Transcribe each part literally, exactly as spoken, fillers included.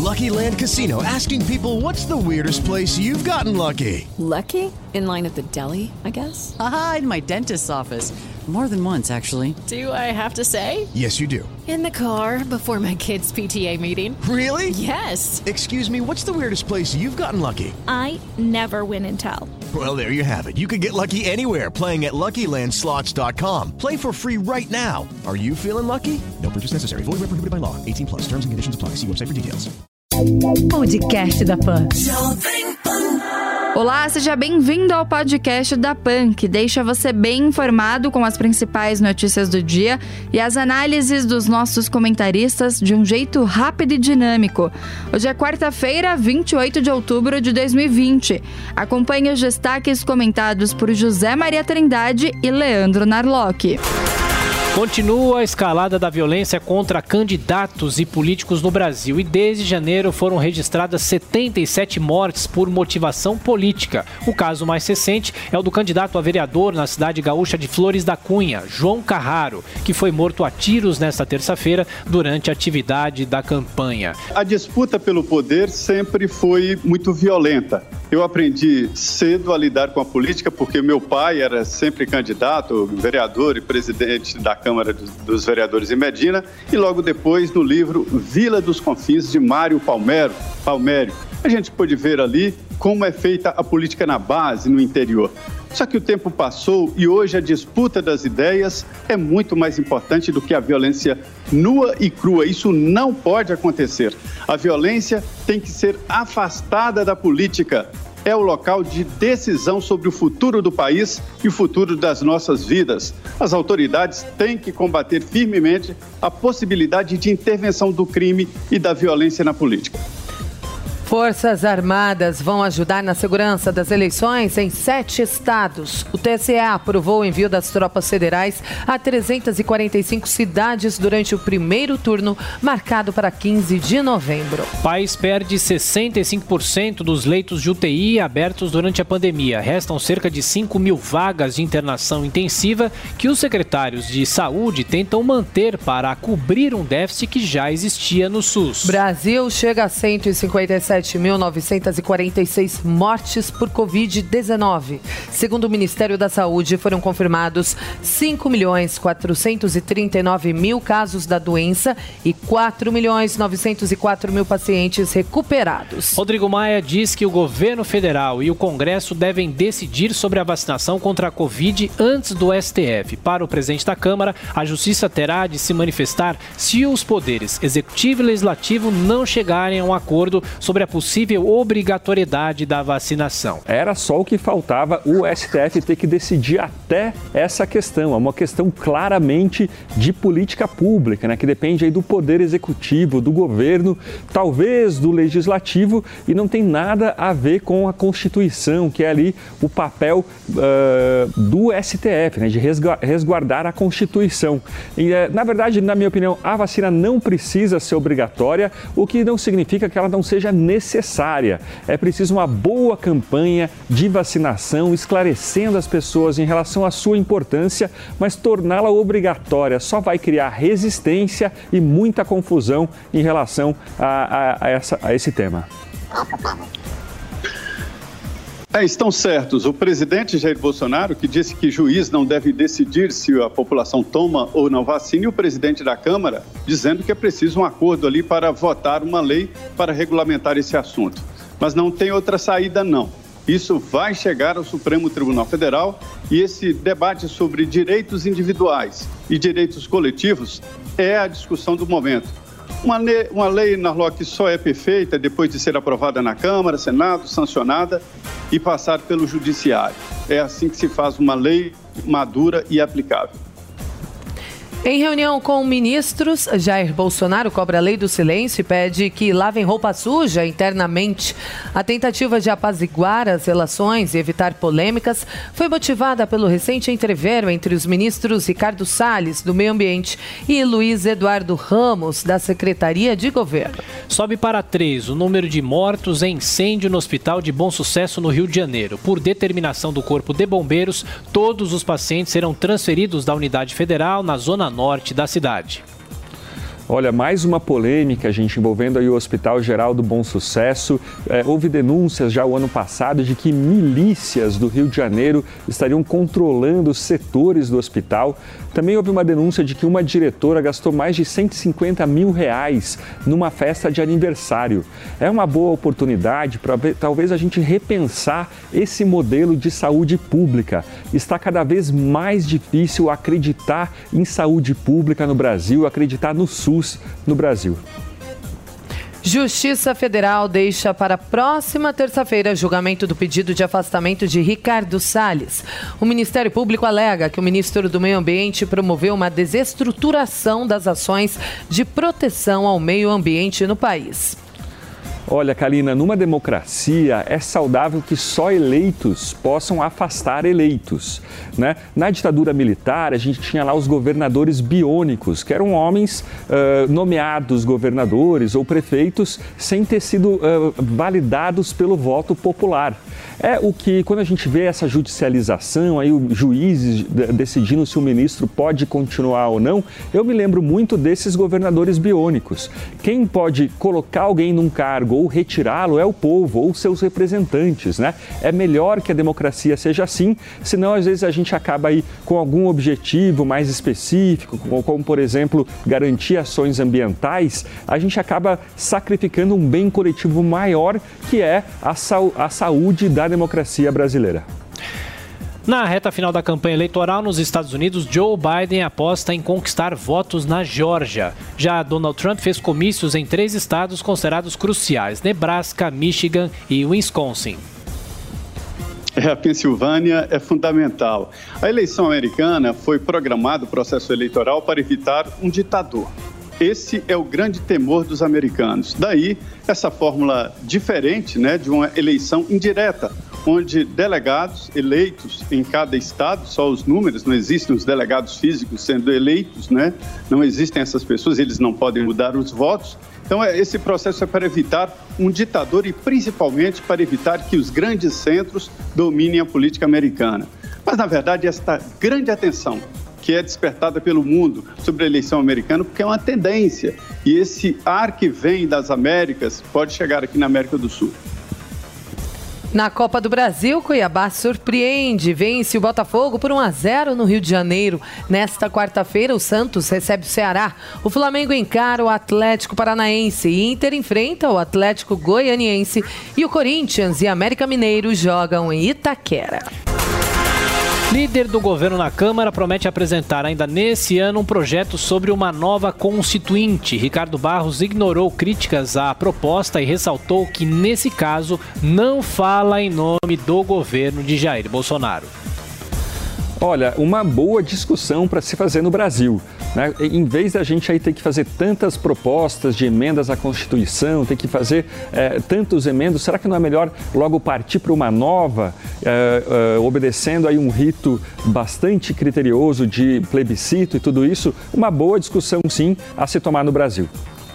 Lucky Land Casino, asking people, what's the weirdest place you've gotten lucky? Lucky? In line at the deli, I guess? Aha, in my dentist's office. More than once, actually. Do I have to say? Yes, you do. In the car before my kids' P T A meeting. Really? Yes. Excuse me, what's the weirdest place you've gotten lucky? I never win and tell. Well, there you have it. You can get lucky anywhere, playing at Lucky Land Slots dot com. Play for free right now. Are you feeling lucky? No purchase necessary. Void where prohibited by law. eighteen plus. Terms and conditions apply. See website for details. Podcast da Pan. Olá, seja bem-vindo ao podcast da Pan, que deixa você bem informado com as principais notícias do dia e as análises dos nossos comentaristas de um jeito rápido e dinâmico. Hoje é quarta-feira, vinte e oito de outubro de dois mil e vinte. Acompanhe os destaques comentados por José Maria Trindade e Leandro Narlock. Continua a escalada da violência contra candidatos e políticos no Brasil e desde janeiro foram registradas setenta e sete mortes por motivação política. O caso mais recente é o do candidato a vereador na cidade gaúcha de Flores da Cunha, João Carraro, que foi morto a tiros nesta terça-feira durante a atividade da campanha. A disputa pelo poder sempre foi muito violenta. Eu aprendi cedo a lidar com a política porque meu pai era sempre candidato, vereador e presidente da Câmara dos Vereadores em Medina, e logo depois no livro Vila dos Confins, de Mário Palmério, Palmério. A gente pôde ver ali como é feita a política na base, no interior. Só que o tempo passou e hoje a disputa das ideias é muito mais importante do que a violência nua e crua. Isso não pode acontecer. A violência tem que ser afastada da política. É o local de decisão sobre o futuro do país e o futuro das nossas vidas. As autoridades têm que combater firmemente a possibilidade de intervenção do crime e da violência na política. Forças Armadas vão ajudar na segurança das eleições em sete estados. O T S E aprovou o envio das tropas federais a trezentas e quarenta e cinco cidades durante o primeiro turno, marcado para quinze de novembro. O país perde sessenta e cinco por cento dos leitos de U T I abertos durante a pandemia. Restam cerca de cinco mil vagas de internação intensiva que os secretários de saúde tentam manter para cobrir um déficit que já existia no SUS. Brasil chega a cento e cinquenta e sete mil novecentas e quarenta e seis mortes por covid dezenove. Segundo o Ministério da Saúde, foram confirmados cinco milhões quatrocentos e trinta e nove mil casos da doença e quatro milhões novecentos e quatro mil pacientes recuperados. Rodrigo Maia diz que o governo federal e o Congresso devem decidir sobre a vacinação contra a Covid antes do S T F. Para o presidente da Câmara, a Justiça terá de se manifestar se os poderes executivo e legislativo não chegarem a um acordo sobre a possível obrigatoriedade da vacinação. Era só o que faltava o S T F ter que decidir até essa questão. É uma questão claramente de política pública, né, que depende aí do poder executivo, do governo, talvez do legislativo, e não tem nada a ver com a Constituição, que é ali o papel uh, do S T F, né, de resguardar a Constituição. E, uh, na verdade, na minha opinião, a vacina não precisa ser obrigatória, o que não significa que ela não seja necessária. É preciso uma boa campanha de vacinação, esclarecendo as pessoas em relação à sua importância, mas torná-la obrigatória só vai criar resistência e muita confusão em relação a, a, a, essa, a esse tema. É, estão certos. O presidente Jair Bolsonaro, que disse que juiz não deve decidir se a população toma ou não vacina, e o presidente da Câmara dizendo que é preciso um acordo ali para votar uma lei para regulamentar esse assunto. Mas não tem outra saída, não. Isso vai chegar ao Supremo Tribunal Federal e esse debate sobre direitos individuais e direitos coletivos é a discussão do momento. Uma lei, uma lei, Narlock, só é perfeita depois de ser aprovada na Câmara, Senado, sancionada e passar pelo Judiciário. É assim que se faz uma lei madura e aplicável. Em reunião com ministros, Jair Bolsonaro cobra a lei do silêncio e pede que lavem roupa suja internamente. A tentativa de apaziguar as relações e evitar polêmicas foi motivada pelo recente entrevero entre os ministros Ricardo Salles, do Meio Ambiente, e Luiz Eduardo Ramos, da Secretaria de Governo. Sobe para três o número de mortos em incêndio no Hospital de Bom Sucesso, no Rio de Janeiro. Por determinação do Corpo de Bombeiros, todos os pacientes serão transferidos da Unidade Federal na zona norte da cidade. Olha, mais uma polêmica, gente, envolvendo aí o Hospital Geral do Bom Sucesso. É, houve denúncias já o ano passado de que milícias do Rio de Janeiro estariam controlando setores do hospital. Também houve uma denúncia de que uma diretora gastou mais de cento e cinquenta mil reais numa festa de aniversário. É uma boa oportunidade para talvez a gente repensar esse modelo de saúde pública. Está cada vez mais difícil acreditar em saúde pública no Brasil, acreditar no SUS no Brasil. Justiça Federal deixa para a próxima terça-feira julgamento do pedido de afastamento de Ricardo Salles. O Ministério Público alega que o ministro do Meio Ambiente promoveu uma desestruturação das ações de proteção ao meio ambiente no país. Olha, Kalina, numa democracia é saudável que só eleitos possam afastar eleitos, né? Na ditadura militar, a gente tinha lá os governadores biônicos, que eram homens uh, nomeados governadores ou prefeitos sem ter sido uh, validados pelo voto popular. É o que, quando a gente vê essa judicialização, aí os juízes decidindo se o ministro pode continuar ou não, eu me lembro muito desses governadores biônicos. Quem pode colocar alguém num cargo ou retirá-lo é o povo ou seus representantes, né? É melhor que a democracia seja assim, senão às vezes a gente acaba aí com algum objetivo mais específico, como, como por exemplo, garantir ações ambientais, a gente acaba sacrificando um bem coletivo maior, que é a, sau- a saúde da democracia brasileira. Na reta final da campanha eleitoral nos Estados Unidos, Joe Biden aposta em conquistar votos na Geórgia. Já Donald Trump fez comícios em três estados considerados cruciais: Nebraska, Michigan e Wisconsin. É, a Pensilvânia é fundamental. A eleição americana foi programado o processo eleitoral para evitar um ditador. Esse é o grande temor dos americanos. Daí, essa fórmula diferente, né, de uma eleição indireta, onde delegados eleitos em cada estado, só os números, não existem os delegados físicos sendo eleitos, né? Não existem essas pessoas, eles não podem mudar os votos. Então, esse processo é para evitar um ditador e principalmente para evitar que os grandes centros dominem a política americana. Mas, na verdade, esta grande atenção que é despertada pelo mundo sobre a eleição americana, porque é uma tendência. E esse ar que vem das Américas pode chegar aqui na América do Sul. Na Copa do Brasil, Cuiabá surpreende, vence o Botafogo por um a zero no Rio de Janeiro. Nesta quarta-feira, o Santos recebe o Ceará. O Flamengo encara o Atlético Paranaense e Inter enfrenta o Atlético Goianiense. E o Corinthians e América Mineiro jogam em Itaquera. Líder do governo na Câmara promete apresentar ainda nesse ano um projeto sobre uma nova constituinte. Ricardo Barros ignorou críticas à proposta e ressaltou que, nesse caso, não fala em nome do governo de Jair Bolsonaro. Olha, uma boa discussão para se fazer no Brasil, né? Em vez da gente aí ter que fazer tantas propostas de emendas à Constituição, ter que fazer é, tantos emendos, será que não é melhor logo partir para uma nova, é, é, obedecendo aí um rito bastante criterioso de plebiscito e tudo isso? Uma boa discussão, sim, a se tomar no Brasil.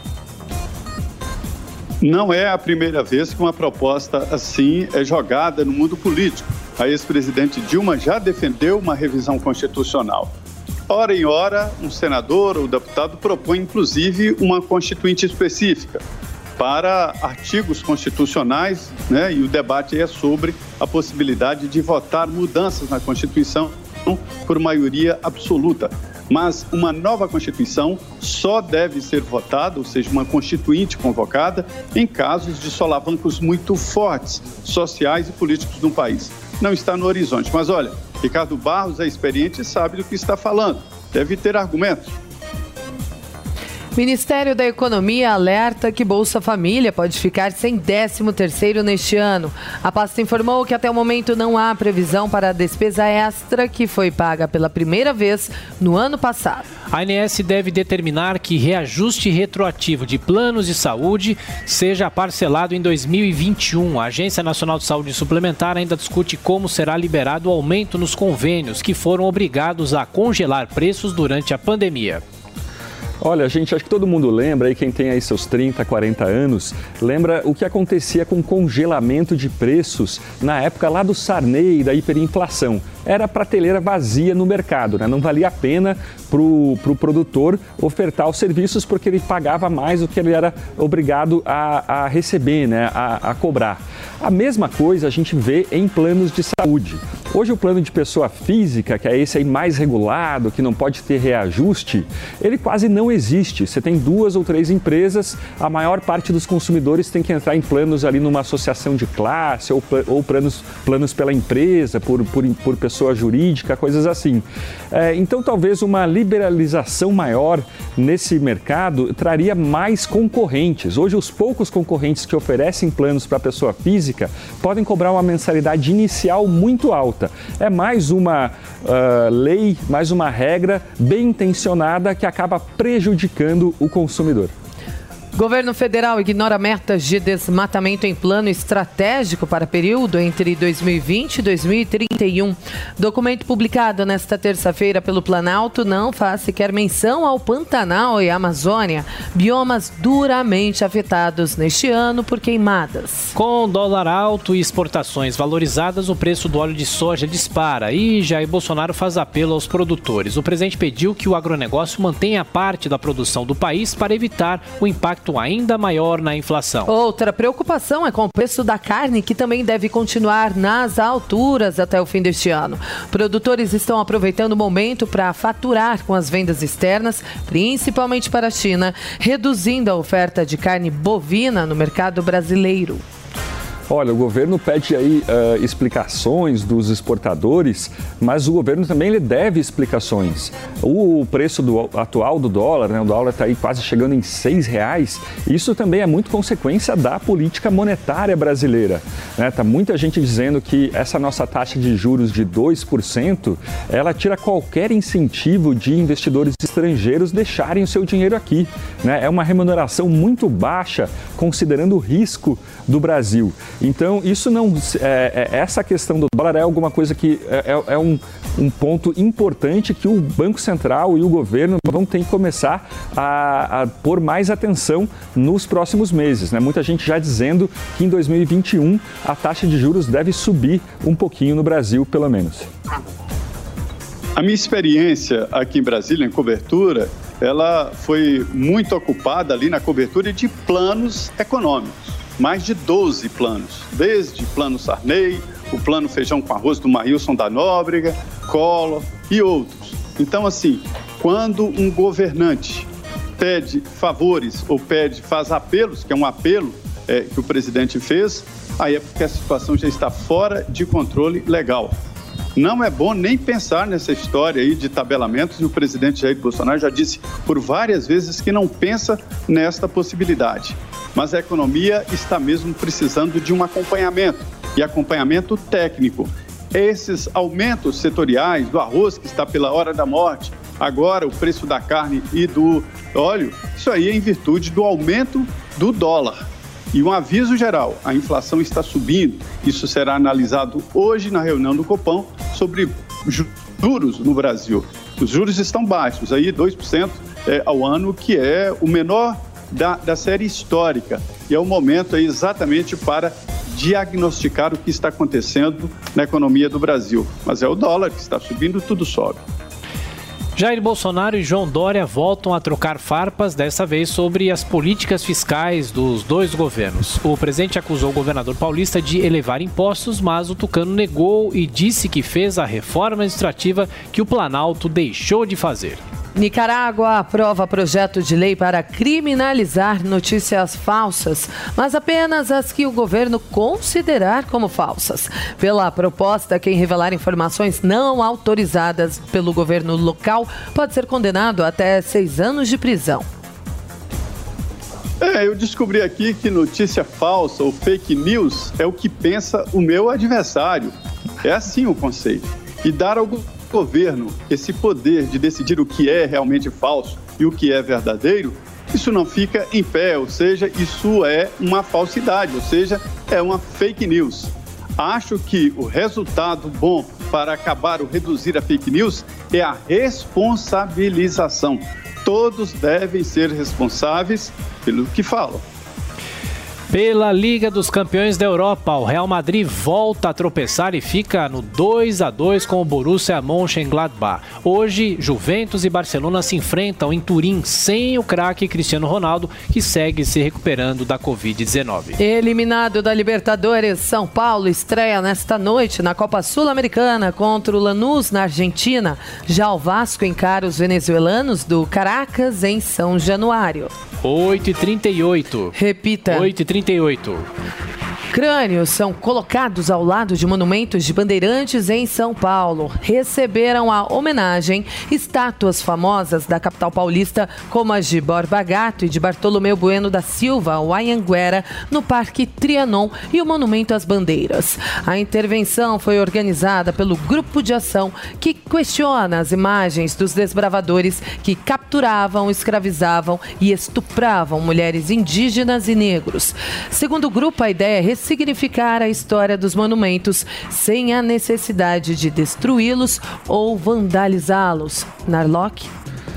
Não é a primeira vez que uma proposta assim é jogada no mundo político. A ex-presidente Dilma já defendeu uma revisão constitucional. Hora em hora, um senador ou deputado propõe, inclusive, uma constituinte específica para artigos constitucionais, né? E o debate é sobre a possibilidade de votar mudanças na Constituição por maioria absoluta. Mas uma nova Constituição só deve ser votada, ou seja, uma constituinte convocada, em casos de solavancos muito fortes, sociais e políticos no país. Não está no horizonte. Mas olha, Ricardo Barros é experiente e sabe do que está falando. Deve ter argumentos. Ministério da Economia alerta que Bolsa Família pode ficar sem décimo terceiro neste ano. A pasta informou que até o momento não há previsão para a despesa extra que foi paga pela primeira vez no ano passado. A A N S deve determinar que reajuste retroativo de planos de saúde seja parcelado em dois mil e vinte e um. A Agência Nacional de Saúde Suplementar ainda discute como será liberado o aumento nos convênios que foram obrigados a congelar preços durante a pandemia. Olha, gente, acho que todo mundo lembra, aí quem tem aí seus trinta, quarenta anos, lembra o que acontecia com o congelamento de preços na época lá do Sarney, da hiperinflação. Era prateleira vazia no mercado, né? Não valia a pena para o pro produtor ofertar os serviços porque ele pagava mais do que ele era obrigado a, a receber, né? a, a cobrar. A mesma coisa a gente vê em planos de saúde. Hoje o plano de pessoa física, que é esse aí mais regulado, que não pode ter reajuste, ele quase não existe. Você tem duas ou três empresas, a maior parte dos consumidores tem que entrar em planos ali numa associação de classe ou, ou planos, planos pela empresa, por, por, por pessoa jurídica, coisas assim. É, então talvez uma liberalização maior nesse mercado traria mais concorrentes. Hoje os poucos concorrentes que oferecem planos para pessoa física podem cobrar uma mensalidade inicial muito alta. É mais uma uh, lei, mais uma regra bem intencionada que acaba prejudicando o consumidor. Governo federal ignora metas de desmatamento em plano estratégico para período entre dois mil e vinte e dois mil e trinta e um. Documento publicado nesta terça-feira pelo Planalto não faz sequer menção ao Pantanal e Amazônia, biomas duramente afetados neste ano por queimadas. Com dólar alto e exportações valorizadas, o preço do óleo de soja dispara e Jair Bolsonaro faz apelo aos produtores. O presidente pediu que o agronegócio mantenha parte da produção do país para evitar o impacto ainda maior na inflação. Outra preocupação é com o preço da carne, que também deve continuar nas alturas até o fim deste ano. Produtores estão aproveitando o momento para faturar com as vendas externas, principalmente para a China, reduzindo a oferta de carne bovina no mercado brasileiro. Olha, o governo pede aí uh, explicações dos exportadores, mas o governo também ele deve explicações. O preço do, atual do dólar, né, o dólar está aí quase chegando em seis reais, isso também é muito consequência da política monetária brasileira. Né? Tá muita gente dizendo que essa nossa taxa de juros de dois por cento, ela tira qualquer incentivo de investidores estrangeiros deixarem o seu dinheiro aqui. Né? É uma remuneração muito baixa, considerando o risco do Brasil. Então, isso não, é, é, essa questão do dólar é alguma coisa que é, é um, um ponto importante que o Banco Central e o governo vão ter que começar a, a pôr mais atenção nos próximos meses. Né? Muita gente já dizendo que em dois mil e vinte e um a taxa de juros deve subir um pouquinho no Brasil, pelo menos. A minha experiência aqui em Brasília, em cobertura, ela foi muito ocupada ali na cobertura de planos econômicos. Mais de doze planos, desde plano Sarney, o plano Feijão com Arroz do Maílson da Nóbrega, Collor e outros. Então, assim, quando um governante pede favores ou pede, faz apelos, que é um apelo é, que o presidente fez, aí é porque a situação já está fora de controle legal. Não é bom nem pensar nessa história aí de tabelamentos, e o presidente Jair Bolsonaro já disse por várias vezes que não pensa nesta possibilidade. Mas a economia está mesmo precisando de um acompanhamento, e acompanhamento técnico. Esses aumentos setoriais do arroz, que está pela hora da morte, agora o preço da carne e do óleo, isso aí é em virtude do aumento do dólar. E um aviso geral, a inflação está subindo, isso será analisado hoje na reunião do Copom sobre juros no Brasil. Os juros estão baixos, aí dois por cento é, ao ano, que é o menor da, da série histórica. E é o momento aí exatamente para diagnosticar o que está acontecendo na economia do Brasil. Mas é o dólar que está subindo, tudo sobe. Jair Bolsonaro e João Dória voltam a trocar farpas, dessa vez sobre as políticas fiscais dos dois governos. O presidente acusou o governador paulista de elevar impostos, mas o tucano negou e disse que fez a reforma administrativa que o Planalto deixou de fazer. Nicarágua aprova projeto de lei para criminalizar notícias falsas, mas apenas as que o governo considerar como falsas. Pela proposta, quem revelar informações não autorizadas pelo governo local pode ser condenado a até seis anos de prisão. É, eu descobri aqui que notícia falsa ou fake news é o que pensa o meu adversário. É assim o conceito. E dar algum governo esse poder de decidir o que é realmente falso e o que é verdadeiro, isso não fica em pé, ou seja, isso é uma falsidade, ou seja, é uma fake news. Acho que o resultado bom para acabar ou reduzir a fake news é a responsabilização. todos devem ser responsáveis pelo que falam. Pela Liga dos Campeões da Europa, o Real Madrid volta a tropeçar e fica no dois a dois com o Borussia Mönchengladbach. Hoje, Juventus e Barcelona se enfrentam em Turim sem o craque Cristiano Ronaldo, que segue se recuperando da covid dezenove. Eliminado da Libertadores, São Paulo estreia nesta noite na Copa Sul-Americana contra o Lanús, na Argentina. Já o Vasco encara os venezuelanos do Caracas em São Januário. oito e trinta e oito. Repita. oito e trinta e oito. Crânios são colocados ao lado de monumentos de bandeirantes em São Paulo. Receberam a homenagem estátuas famosas da capital paulista, como as de Borba Gato e de Bartolomeu Bueno da Silva, o Anhanguera, no Parque Trianon, e o Monumento às Bandeiras. A intervenção foi organizada pelo Grupo de Ação, que questiona as imagens dos desbravadores que capturavam, escravizavam e estupravam mulheres indígenas e negros. Segundo o grupo, a ideia é significar a história dos monumentos sem a necessidade de destruí-los ou vandalizá-los. Narlock?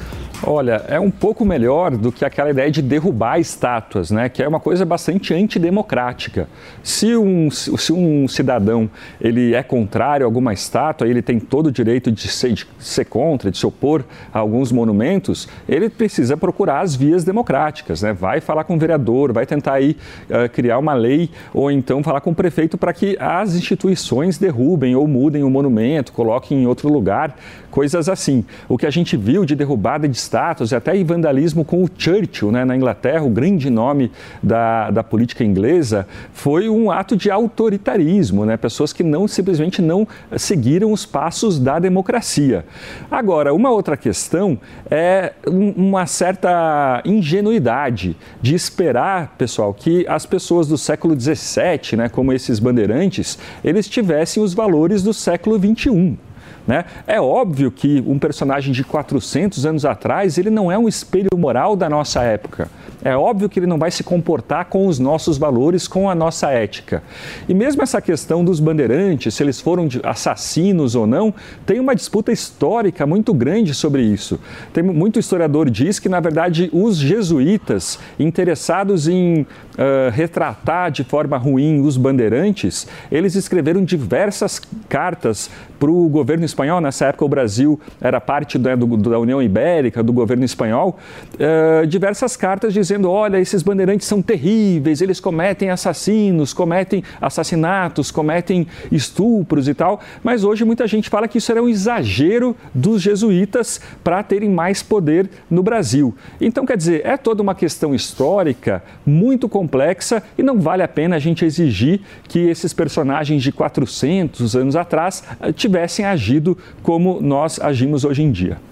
Olha, é um pouco melhor do que aquela ideia de derrubar estátuas, né? Que é uma coisa bastante antidemocrática. Se um, se um cidadão ele é contrário a alguma estátua, ele tem todo o direito de ser, de ser contra, de se opor a alguns monumentos, ele precisa procurar as vias democráticas, né? Vai falar com o vereador, vai tentar aí, uh, criar uma lei ou então falar com o prefeito para que as instituições derrubem ou mudem o monumento, coloquem em outro lugar, coisas assim. O que a gente viu de derrubada de estátuas, até em vandalismo com o Churchill, né, na Inglaterra, o grande nome da, da política inglesa, foi um ato de autoritarismo, né, pessoas que não, simplesmente não seguiram os passos da democracia. Agora, uma outra questão é uma certa ingenuidade de esperar, pessoal, que as pessoas do século dezessete, né, como esses bandeirantes, eles tivessem os valores do século vinte e um. Né? É óbvio que um personagem de quatrocentos anos atrás, ele não é um espelho moral da nossa época. É óbvio que ele não vai se comportar com os nossos valores, com a nossa ética. E mesmo essa questão dos bandeirantes, se eles foram assassinos ou não, tem uma disputa histórica muito grande sobre isso. Tem muito historiador diz que, na verdade, os jesuítas, interessados em uh, retratar de forma ruim os bandeirantes, eles escreveram diversas cartas para o governo espanhol. Nessa época o Brasil era parte da, do, da União Ibérica, do governo espanhol, uh, diversas cartas dizendo, olha, esses bandeirantes são terríveis, eles cometem assassinos, cometem assassinatos, cometem estupros e tal, mas hoje muita gente fala que isso era um exagero dos jesuítas para terem mais poder no Brasil. Então, quer dizer, é toda uma questão histórica muito complexa e não vale a pena a gente exigir que esses personagens de quatrocentos anos atrás tivessem agido como nós agimos hoje em dia.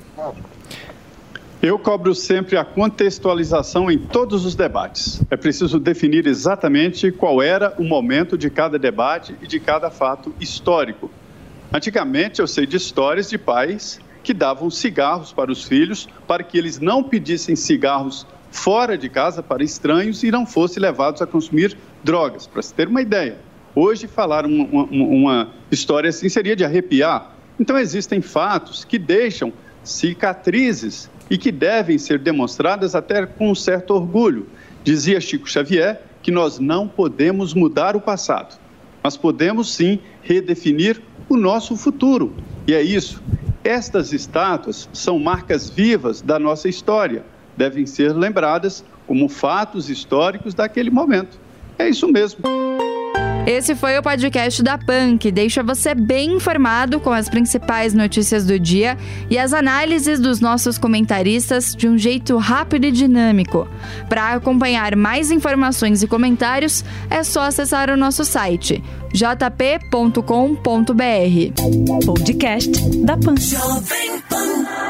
Eu cobro sempre a contextualização em todos os debates. É preciso definir exatamente qual era o momento de cada debate e de cada fato histórico. Antigamente, eu sei de histórias de pais que davam cigarros para os filhos para que eles não pedissem cigarros fora de casa para estranhos e não fossem levados a consumir drogas, para se ter uma ideia. Hoje, falar uma, uma, uma história assim seria de arrepiar. Então, existem fatos que deixam cicatrizes e que devem ser demonstradas até com um certo orgulho. Dizia Chico Xavier que nós não podemos mudar o passado, mas podemos sim redefinir o nosso futuro. E é isso. Estas estátuas são marcas vivas da nossa história. Devem ser lembradas como fatos históricos daquele momento. É isso mesmo. Esse foi o podcast da PAN, que deixa você bem informado com as principais notícias do dia e as análises dos nossos comentaristas de um jeito rápido e dinâmico. Para acompanhar mais informações e comentários, é só acessar o nosso site j p ponto com ponto b r. Podcast da PAN.